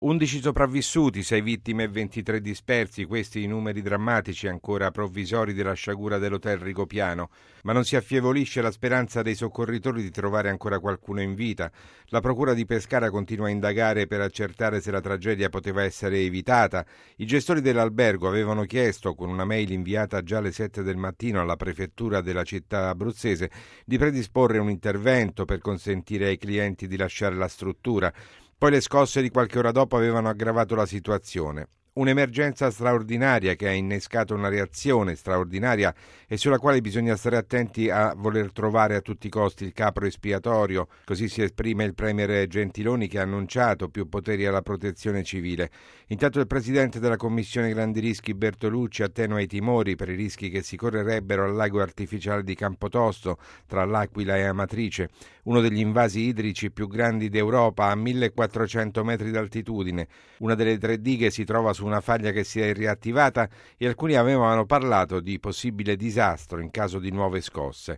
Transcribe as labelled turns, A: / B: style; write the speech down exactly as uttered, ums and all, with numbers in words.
A: undici sopravvissuti, sei vittime e ventitré dispersi, questi i numeri drammatici ancora provvisori della sciagura dell'hotel Rigopiano, ma non si affievolisce la speranza dei soccorritori di trovare ancora qualcuno in vita. La procura di Pescara continua a indagare per accertare se la tragedia poteva essere evitata. I gestori dell'albergo avevano chiesto, con una mail inviata già alle sette del mattino alla prefettura della città abruzzese, di predisporre un intervento per consentire ai clienti di lasciare la struttura. Poi le scosse di qualche ora dopo avevano aggravato la situazione. Un'emergenza straordinaria che ha innescato una reazione straordinaria e sulla quale bisogna stare attenti a voler trovare a tutti i costi il capro espiatorio. Così si esprime il premier Gentiloni, che ha annunciato più poteri alla protezione civile. Intanto il presidente della commissione grandi rischi Bertolucci attenua i timori per i rischi che si correrebbero al lago artificiale di Campotosto tra L'Aquila e Amatrice, uno degli invasi idrici più grandi d'Europa a millequattrocento metri d'altitudine. Una delle tre dighe si trova su una faglia che si è riattivata e alcuni avevano parlato di possibile disastro in caso di nuove scosse.